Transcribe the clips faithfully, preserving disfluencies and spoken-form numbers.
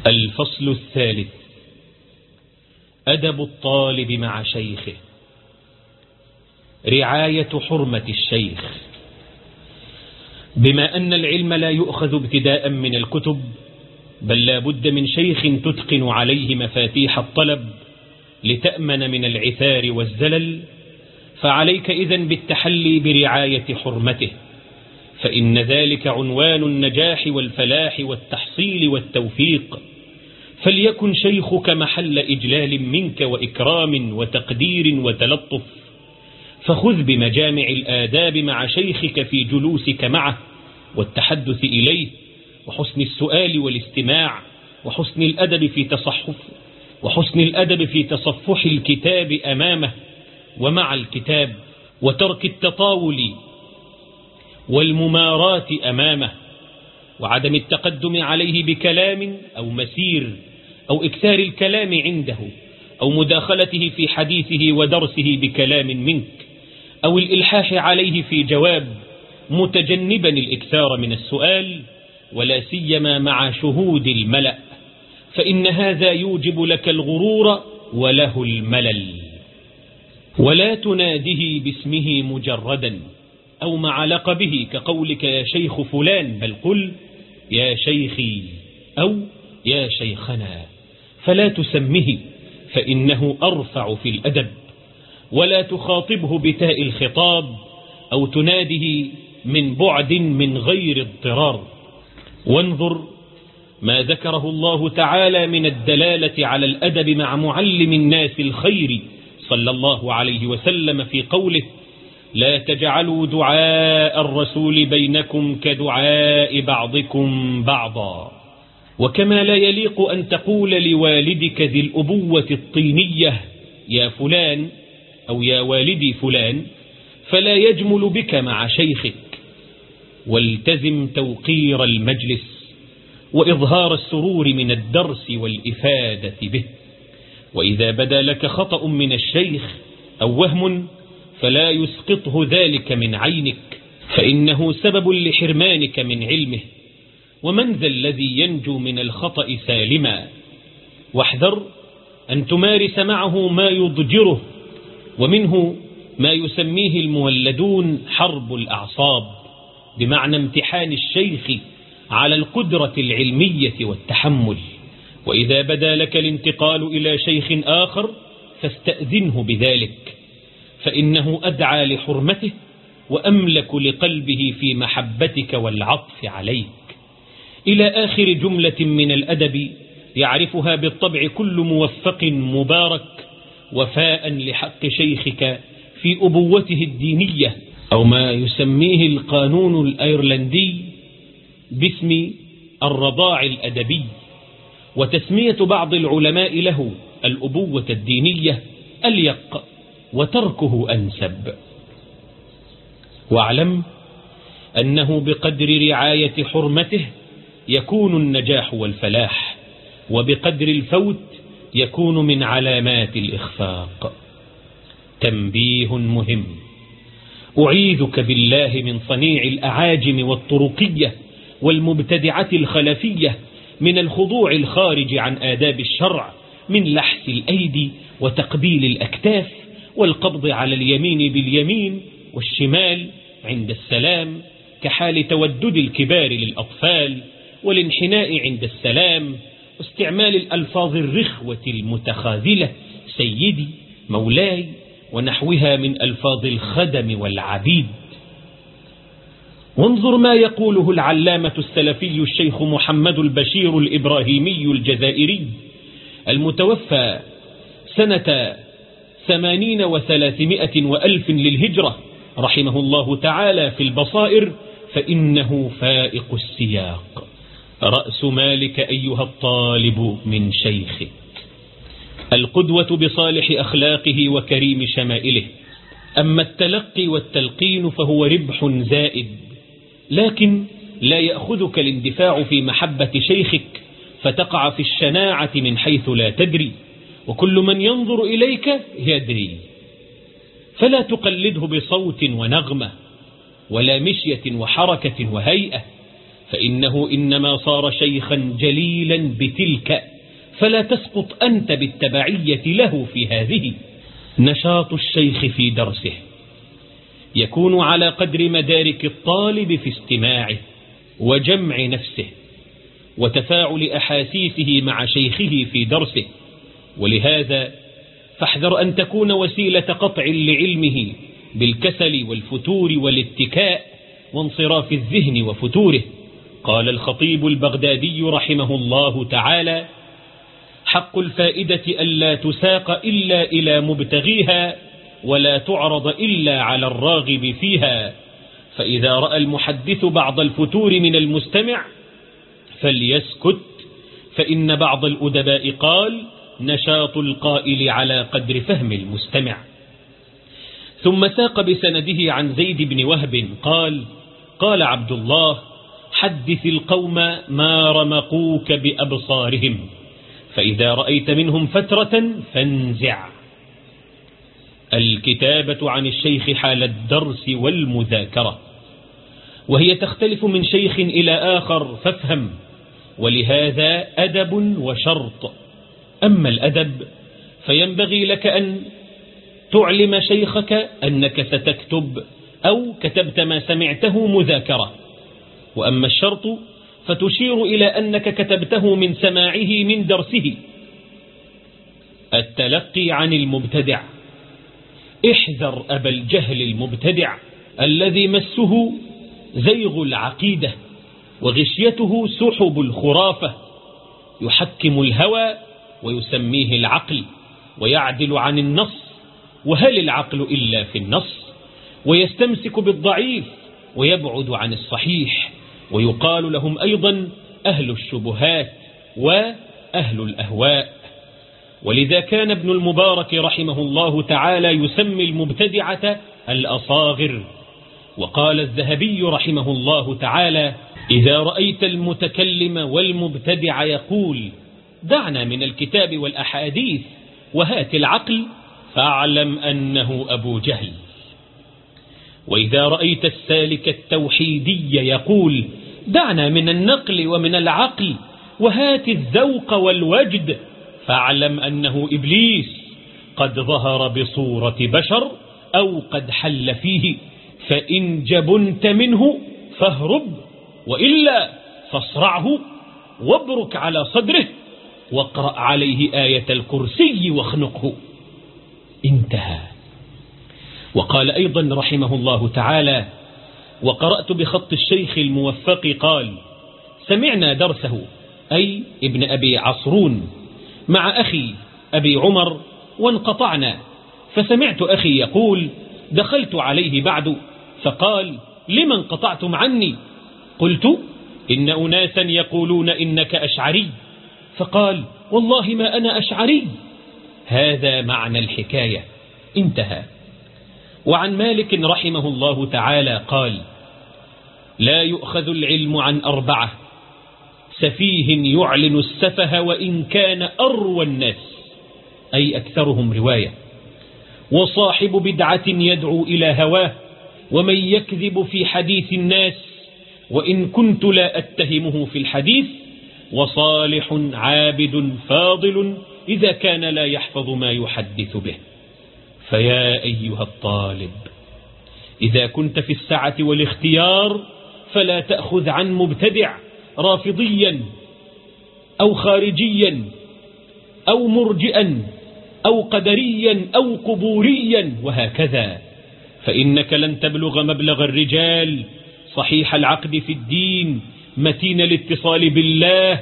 الفصل الثالث: أدب الطالب مع شيخه. رعاية حرمة الشيخ. بما أن العلم لا يؤخذ ابتداء من الكتب، بل لا بد من شيخ تتقن عليه مفاتيح الطلب لتأمن من العثار والزلل، فعليك إذن بالتحلي برعاية حرمته، فإن ذلك عنوان النجاح والفلاح والتحصيل والتوفيق. فليكن شيخك محل إجلال منك وإكرام وتقدير وتلطف، فخذ بمجامع الآداب مع شيخك في جلوسك معه والتحدث إليه، وحسن السؤال والاستماع، وحسن الأدب في تصحف وحسن الأدب في تصفح الكتاب أمامه ومع الكتاب، وترك التطاول والممارات أمامه، وعدم التقدم عليه بكلام أو مسير أو إكثار الكلام عنده، أو مداخلته في حديثه ودرسه بكلام منك، أو الإلحاح عليه في جواب، متجنبا الإكثار من السؤال، ولا سيما مع شهود الملأ، فإن هذا يوجب لك الغرور وله الملل. ولا تناده باسمه مجردا أو مع لقبه كقولك يا شيخ فلان، بل قل يا شيخي أو يا شيخنا، فلا تسمه فإنه أرفع في الأدب. ولا تخاطبه بتاء الخطاب أو تناده من بعد من غير اضطرار. وانظر ما ذكره الله تعالى من الدلالة على الأدب مع معلم الناس الخير صلى الله عليه وسلم في قوله: لا تجعلوا دعاء الرسول بينكم كدعاء بعضكم بعضا. وكما لا يليق أن تقول لوالدك ذي الأبوة الطينية يا فلان أو يا والدي فلان، فلا يجمل بك مع شيخك. والتزم توقير المجلس وإظهار السرور من الدرس والإفادة به. وإذا بدا لك خطأ من الشيخ أو وهم، فلا يسقطه ذلك من عينك، فإنه سبب لحرمانك من علمه. ومن ذا الذي ينجو من الخطأ سالما؟ واحذر أن تمارس معه ما يضجره، ومنه ما يسميه المولدون حرب الأعصاب، بمعنى امتحان الشيخ على القدرة العلمية والتحمل. وإذا بدا لك الانتقال إلى شيخ آخر فاستأذنه بذلك، فإنه أدعى لحرمته وأملك لقلبه في محبتك والعطف عليك. إلى آخر جملة من الأدب يعرفها بالطبع كل موفق مبارك، وفاء لحق شيخك في أبوته الدينية، أو ما يسميه القانون الأيرلندي باسم الرضاع الأدبي، وتسمية بعض العلماء له الأبوة الدينية أليق وتركه أنسب. واعلم أنه بقدر رعاية حرمته يكون النجاح والفلاح، وبقدر الفوت يكون من علامات الإخفاق. تنبيه مهم: أعيذك بالله من صنيع الأعاجم والطرقية والمبتدعة الخلفية، من الخضوع الخارج عن آداب الشرع، من لحس الأيدي وتقبيل الأكتاف والقبض على اليمين باليمين والشمال عند السلام، كحال تودد الكبار للأطفال، والانحناء عند السلام، واستعمال الألفاظ الرخوة المتخاذلة سيدي مولاي ونحوها من ألفاظ الخدم والعبيد. وانظر ما يقوله العلامة السلفي الشيخ محمد البشير الإبراهيمي الجزائري المتوفى سنة ثمانين وثلاثمائة وألف للهجرة رحمه الله تعالى في البصائر، فإنه فائق السياق: رأس مالك أيها الطالب من شيخك. القدوة بصالح أخلاقه وكريم شمائله. أما التلقي والتلقين فهو ربح زائد، لكن لا يأخذك الاندفاع في محبة شيخك فتقع في الشناعة من حيث لا تدري، وكل من ينظر إليك يدري. فلا تقلده بصوت ونغمة ولا مشية وحركة وهيئة، فإنه إنما صار شيخا جليلا بتلك، فلا تسقط أنت بالتبعية له في هذه. نشاط الشيخ في درسه يكون على قدر مدارك الطالب في استماعه وجمع نفسه وتفاعل أحاسيسه مع شيخه في درسه، ولهذا فاحذر أن تكون وسيلة قطع لعلمه بالكسل والفتور والاتكاء وانصراف الذهن وفتوره. قال الخطيب البغدادي رحمه الله تعالى: حق الفائدة ألا تساق إلا إلى مبتغيها ولا تعرض إلا على الراغب فيها، فإذا رأى المحدث بعض الفتور من المستمع فليسكت، فإن بعض الأدباء قال: نشاط القائل على قدر فهم المستمع. ثم ساق بسنده عن زيد بن وهب قال: قال عبد الله: حدث القوم ما رمقوك بأبصارهم، فإذا رأيت منهم فترة فانزع. الكتابة عن الشيخ حال الدرس والمذاكرة، وهي تختلف من شيخ إلى آخر فافهم، ولهذا أدب وشرط. أما الأدب فينبغي لك أن تعلم شيخك أنك ستكتب أو كتبت ما سمعته مذاكرة، وأما الشرط فتشير إلى أنك كتبته من سماعه من درسه. التلقي عن المبتدع: احذر أبا الجهل المبتدع الذي مسه زيغ العقيدة وغشيته سحب الخرافة، يحكم الهوى ويسميه العقل ويعدل عن النص، وهل العقل إلا في النص، ويستمسك بالضعيف ويبعد عن الصحيح، ويقال لهم أيضا أهل الشبهات وأهل الأهواء. ولذا كان ابن المبارك رحمه الله تعالى يسمي المبتدعة الأصاغر. وقال الذهبي رحمه الله تعالى: إذا رأيت المتكلم والمبتدع يقول دعنا من الكتاب والأحاديث وهات العقل، فاعلم أنه أبو جهل. وإذا رأيت السالك التوحيدي يقول دعنا من النقل ومن العقل وهات الذوق والوجد، فاعلم أنه إبليس قد ظهر بصورة بشر أو قد حل فيه، فإن جبنت منه فاهرب، وإلا فاصرعه وابرك على صدره واقرأ عليه آية الكرسي واخنقه. انتهى. وقال أيضا رحمه الله تعالى: وقرأت بخط الشيخ الموفق قال: سمعنا درسه، أي ابن أبي عصرون، مع أخي أبي عمر وانقطعنا، فسمعت أخي يقول دخلت عليه بعد فقال: لمن انقطعتم عني؟ قلت: إن أناسا يقولون إنك أشعري. فقال: والله ما أنا أشعري. هذا معنى الحكاية. انتهى. وعن مالك رحمه الله تعالى قال: لا يؤخذ العلم عن أربعة: سفيه يعلن السفه وإن كان أروى الناس، أي أكثرهم رواية، وصاحب بدعة يدعو إلى هواه، ومن يكذب في حديث الناس وإن كنت لا أتهمه في الحديث، وصالح عابد فاضل إذا كان لا يحفظ ما يحدث به. فيا أيها الطالب، إذا كنت في السعة والاختيار فلا تأخذ عن مبتدع رافضيا أو خارجيا أو مرجئا أو قدريا أو قبوريا وهكذا، فإنك لن تبلغ مبلغ الرجال صحيح العقد في الدين، متين الاتصال بالله،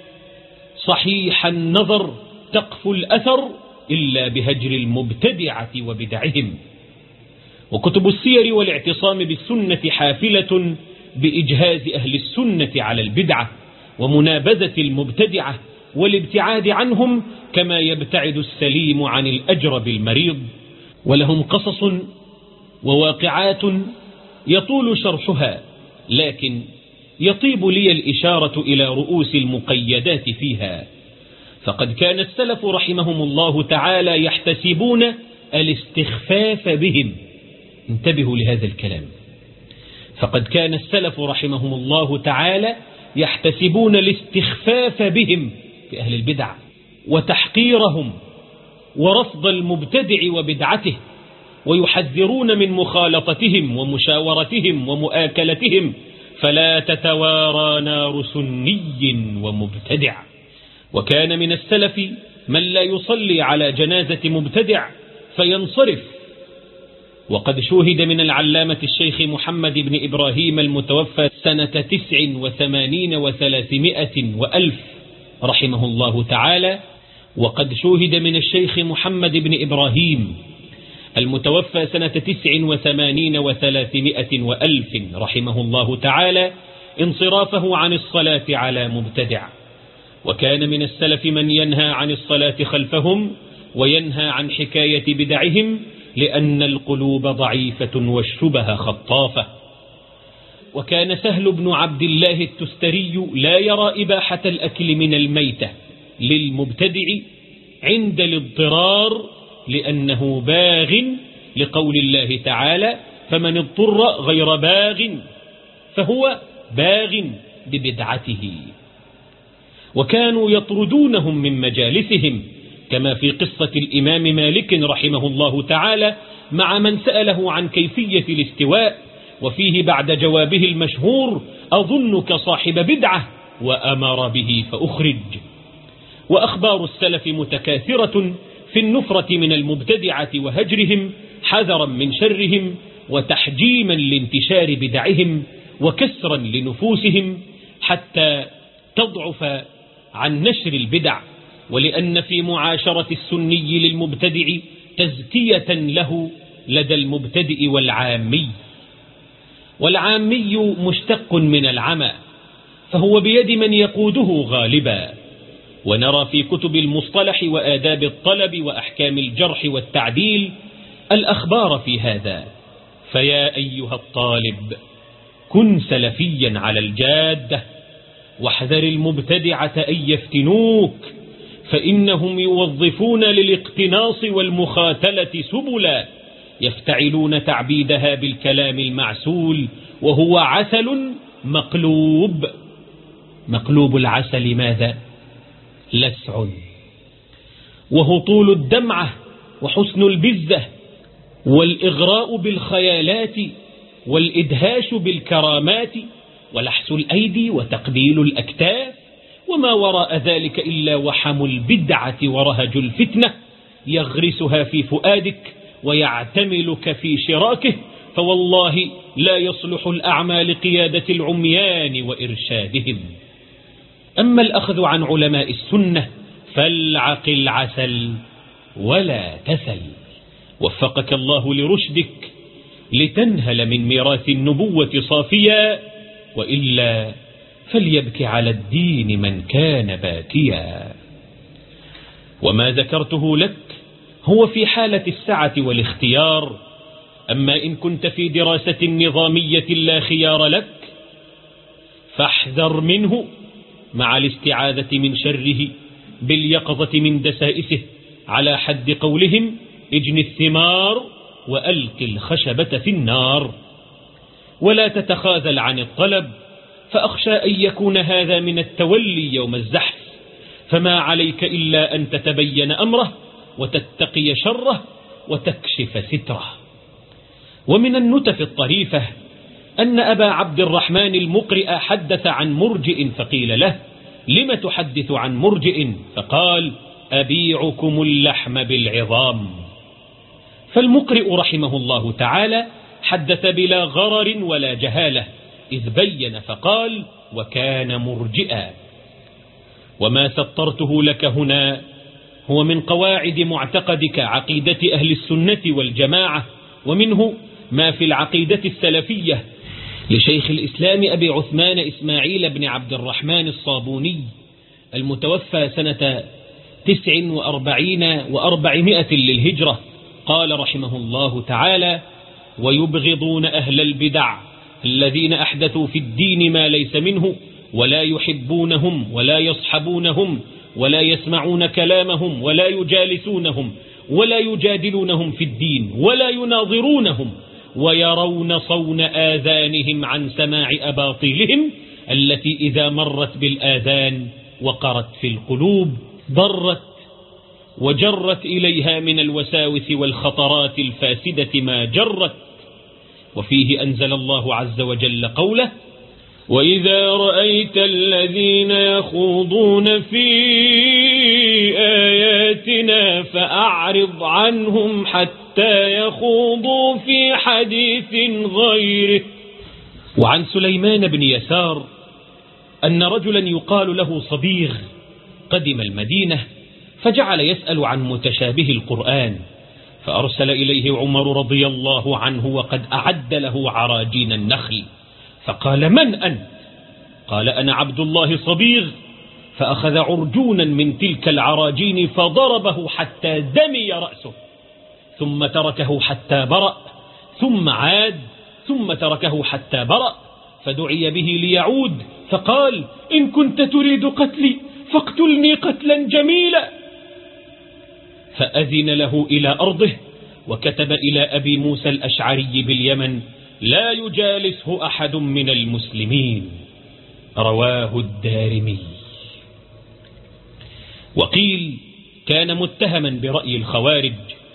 صحيح النظر، تقف الأثر، إلا بهجر المبتدعة وبدعهم. وكتب السير والاعتصام بالسنة حافلة بإجهاز أهل السنة على البدعة ومنابذة المبتدعة والابتعاد عنهم، كما يبتعد السليم عن الأجرب المريض. ولهم قصص وواقعات يطول شرحها، لكن يطيب لي الإشارة إلى رؤوس المقيدات فيها. فقد كان السلف رحمهم الله تعالى يحتسبون الاستخفاف بهم. انتبهوا لهذا الكلام. فقد كان السلف رحمهم الله تعالى يحتسبون الاستخفاف بهم في أهل البدع وتحقيرهم ورفض المبتدع وبدعته، ويحذرون من مخالطتهم ومشاورتهم ومؤاكلتهم، فلا تتوارى نار سني ومبتدع. وكان من السلف من لا يصلي على جنازة مبتدع فينصرف. وقد شوهد من العلامة الشيخ محمد بن إبراهيم المتوفى سنة تسع وثمانين وثلاثمائة وألف رحمه الله تعالى، وقد شوهد من الشيخ محمد بن إبراهيم المتوفى سنة تسع وثمانين وثلاثمائة وألف رحمه الله تعالى انصرافه عن الصلاة على مبتدع. وكان من السلف من ينهى عن الصلاة خلفهم وينهى عن حكاية بدعهم، لأن القلوب ضعيفة والشبه خطافة. وكان سهل بن عبد الله التستري لا يرى إباحة الأكل من الميتة للمبتدع عند الاضطرار، لأنه باغ لقول الله تعالى: فمن اضطر غير باغ فهو باغ ببدعته. وكانوا يطردونهم من مجالسهم، كما في قصة الإمام مالك رحمه الله تعالى مع من سأله عن كيفية الاستواء، وفيه بعد جوابه المشهور: أظنك صاحب بدعة، وأمر به فأخرج. وأخبار السلف متكاثرة في النفرة من المبتدعة وهجرهم حذرا من شرهم، وتحجيما لانتشار بدعهم، وكسرا لنفوسهم حتى تضعف عن نشر البدع. ولأن في معاشرة السني للمبتدع تزكية له لدى المبتدئ والعامي. والعامي مشتق من العمى، فهو بيد من يقوده غالبا. ونرى في كتب المصطلح وآداب الطلب وأحكام الجرح والتعديل الأخبار في هذا. فيا أيها الطالب، كن سلفيا على الجادة، واحذر المبتدعة أن يفتنوك، فإنهم يوظفون للاقتناص والمخاتلة سبلا، يفتعلون تعبيدها بالكلام المعسول، وهو عسل مقلوب. مقلوب العسل ماذا؟ لسع، وهطول الدمعة، وحسن البزة، والإغراء بالخيالات، والإدهاش بالكرامات، ولحس الأيدي، وتقبيل الأكتاف، وما وراء ذلك إلا وحم البدعة ورهج الفتنة يغرسها في فؤادك ويعتملك في شراكه. فوالله لا يصلح الأعمى لقيادة العميان وإرشادهم. أما الأخذ عن علماء السنة فالعق العسل ولا تسل. وفقك الله لرشدك لتنهل من ميراث النبوة صافيا، وإلا فليبك على الدين من كان باكيا. وما ذكرته لك هو في حالة السعة والاختيار. أما إن كنت في دراسة نظامية لا خيار لك فاحذر منه، مع الاستعاذة من شره باليقظة من دسائسه، على حد قولهم: اجن الثمار وألق الخشبة في النار. ولا تتخاذل عن الطلب، فأخشى أن يكون هذا من التولي يوم الزحف، فما عليك إلا أن تتبين أمره وتتقي شره وتكشف ستره. ومن النتف الطريفة أن أبا عبد الرحمن المقرئ حدث عن مرجئ، فقيل له: لم تحدث عن مرجئ؟ فقال: أبيعكم اللحم بالعظام. فالمقرئ رحمه الله تعالى حدث بلا غرر ولا جهالة، إذ بين فقال: وكان مرجئا. وما سطرته لك هنا هو من قواعد معتقدك عقيدة أهل السنة والجماعة، ومنه ما في العقيدة السلفية لشيخ الإسلام أبي عثمان إسماعيل بن عبد الرحمن الصابوني المتوفى سنة تسع وأربعين وأربعمائة للهجرة. قال رحمه الله تعالى: ويبغضون أهل البدع الذين أحدثوا في الدين ما ليس منه، ولا يحبونهم ولا يصحبونهم ولا يسمعون كلامهم ولا يجالسونهم ولا يجادلونهم في الدين ولا يناظرونهم ويرون صون آذانهم عن سماع أباطيلهم التي إذا مرت بالآذان وقرت في القلوب ضرت وجرت إليها من الوساوس والخطرات الفاسدة ما جرت. وفيه أنزل الله عز وجل قوله: وإذا رأيت الذين يخوضون في آياتنا فأعرض عنهم حتى يخوضوا في حديث غيره. وعن سليمان بن يسار أن رجلا يقال له صبيغ قدم المدينة فجعل يسأل عن متشابه القرآن، فأرسل إليه عمر رضي الله عنه وقد أعد له عراجين النخل، فقال: من أنت؟ قال: أنا عبد الله صبيغ. فأخذ عرجونا من تلك العراجين فضربه حتى دمي رأسه، ثم تركه حتى برأ، ثم عاد، ثم تركه حتى برأ، فدعي به ليعود، فقال: إن كنت تريد قتلي فاقتلني قتلا جميلا. فأذن له إلى أرضه، وكتب إلى أبي موسى الأشعري باليمن: لا يجالسه أحد من المسلمين. رواه الدارمي. وقيل كان متهما برأي الخوارج.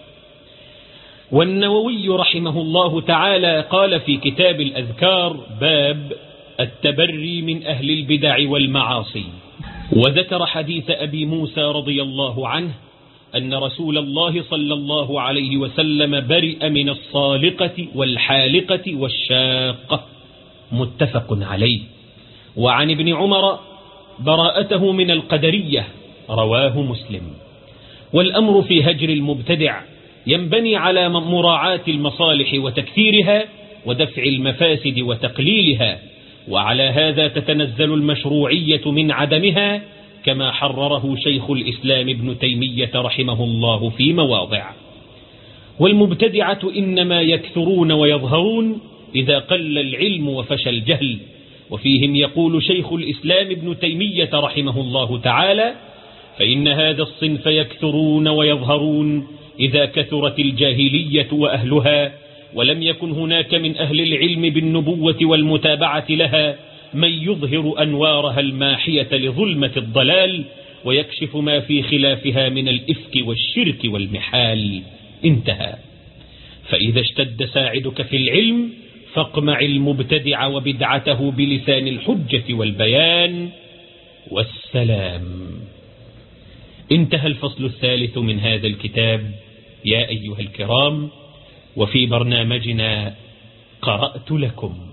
والنووي رحمه الله تعالى قال في كتاب الأذكار: باب التبري من أهل البدع والمعاصي. وذكر حديث أبي موسى رضي الله عنه أن رسول الله صلى الله عليه وسلم برئ من الصالقة والحالقة والشاقة، متفق عليه. وعن ابن عمر براءته من القدرية، رواه مسلم. والأمر في هجر المبتدع ينبني على مراعاة المصالح وتكثيرها ودفع المفاسد وتقليلها، وعلى هذا تتنزل المشروعية من عدمها، كما حرره شيخ الإسلام ابن تيمية رحمه الله في مواضع. والمبتدعة إنما يكثرون ويظهرون إذا قل العلم وفشى الجهل. وفيهم يقول شيخ الإسلام ابن تيمية رحمه الله تعالى: فإن هذا الصنف يكثرون ويظهرون إذا كثرت الجاهلية وأهلها، ولم يكن هناك من أهل العلم بالنبوة والمتابعة لها من يظهر أنوارها الماحية لظلمة الضلال ويكشف ما في خلافها من الإفك والشرك والمحال. انتهى. فإذا اشتد ساعدك في العلم فاقمع المبتدع وبدعته بلسان الحجة والبيان. والسلام. انتهى الفصل الثالث من هذا الكتاب يا أيها الكرام. وفي برنامجنا قرأت لكم